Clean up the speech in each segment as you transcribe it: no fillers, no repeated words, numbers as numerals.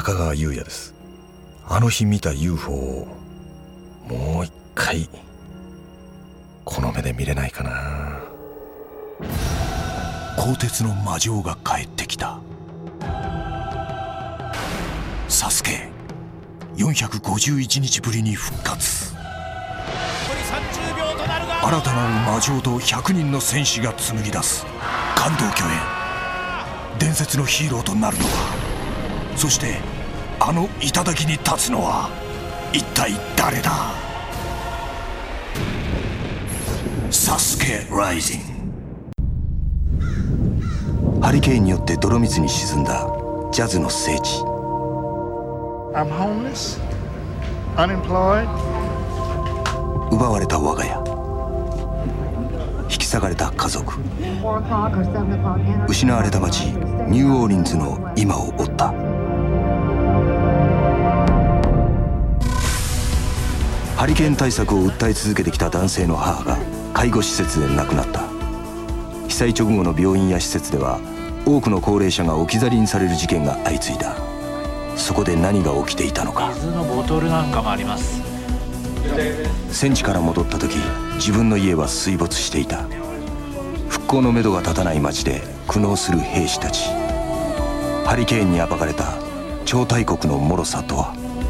中川優也です。あの日見た UFO をもう一回この目で見れないかな。 鋼鉄の魔女が帰ってきた。サスケ451日ぶりに復活。新たなる魔女と100人の戦士が紡ぎ出す感動巨演。伝説のヒーローとなるのは、そしてあの頂に立つのは一体誰だ。サスケライジング。ハリケーンによって泥水に沈んだジャズの聖地。 I'm homeless, unemployed. 奪われた我が家、引き裂かれた家族、失われた街ニューオーリンズの今を追った。ハリケーン対策を訴え続けてきた男性の母が介護施設で亡くなった。被災直後の病院や施設では多くの高齢者が置き去りにされる事件が相次いだ。そこで何が起きていたのか。 水のボトルなんかもあります。 戦地から戻った時、自分の家は水没していた。復興のめどが立たない街で苦悩する兵士たち。ハリケーンに暴かれた超大国の脆さとは。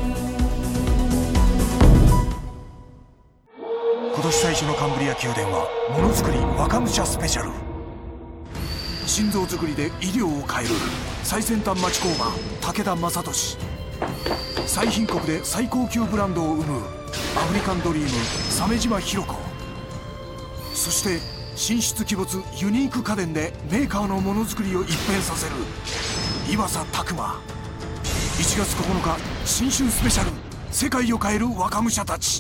今年最初のカンブリア宮殿はものづくり若武者スペシャル。心臓づくりで医療を変える最先端町工場武田正俊。最貧国で最高級ブランドを生むアフリカンドリーム鮫島弘子。そして神出鬼没ユニーク家電でメーカーのものづくりを一変させる岩佐拓磨。1月9日新春スペシャル、世界を変える若武者たち。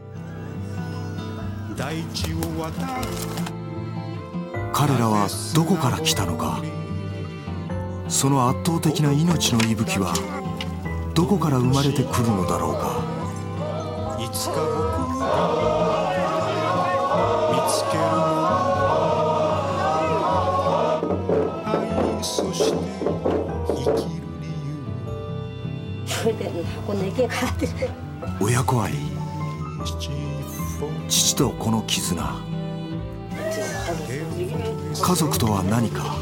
彼らはどこから来たのか。その圧倒的な命の息吹はどこから生まれてくるのだろうか。いつか僕見つけるの。そして生きる理由。親子愛、父と子の絆。家族とは何か。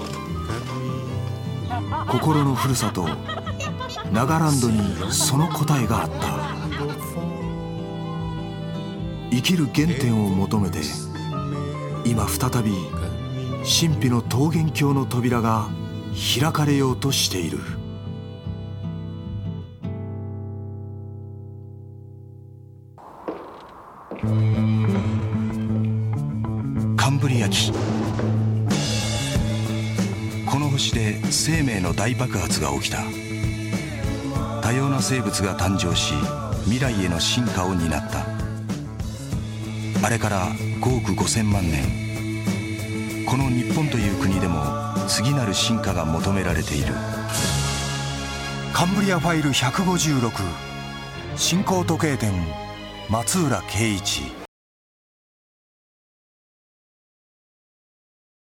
心のふるさとナガランドにその答えがあった。生きる原点を求めて今再び神秘の桃源郷の扉が開かれようとしている。カンブリア紀。この星で生命の大爆発が起きた。多様な生物が誕生し未来への進化を担った。あれから5億5000万年、この日本という国でも次なる進化が求められている。カンブリアファイル156、進行時計店松浦圭一。